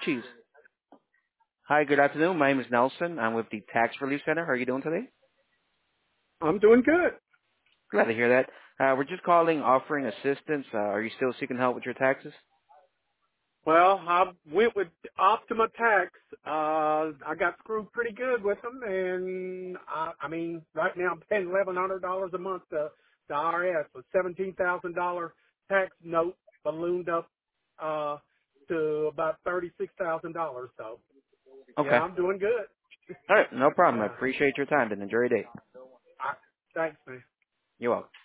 Cheese. Hi, good afternoon. My name is Nelson. I'm with the Tax Relief Center. How are you doing today? I'm doing good. Glad to hear that. We're just calling, offering assistance. Are you still seeking help with your taxes? Well, I went with Optima Tax. I got screwed pretty good with them, and I mean, right now I'm paying $1,100 a month to the IRS with $17,000 tax note ballooned up to about $36,000. So yeah, Okay. I'm doing good. All right, no problem. I Yeah. appreciate your time and enjoy your day. I, Thanks, man. You're welcome.